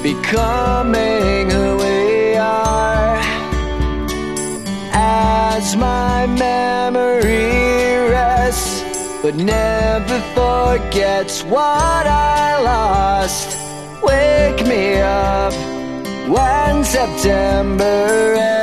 becoming who we are. As my memory rests, but never forgets what I lost, wake me up when September ends.